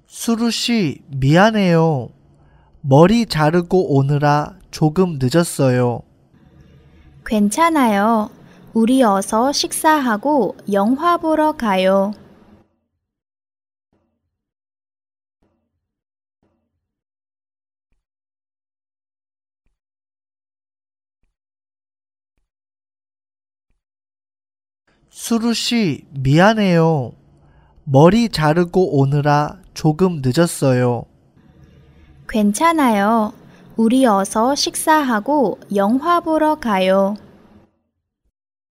수루씨, 미안해요. 머리 자르고 오느라 조금 늦었어요. 괜찮아요. 우리 어서 식사하고 영화 보러 가요. 수루씨, 미안해요. 머리 자르고 오느라 조금 늦었어요. 괜찮아요. 우리 어서 식사하고 영화 보러 가요.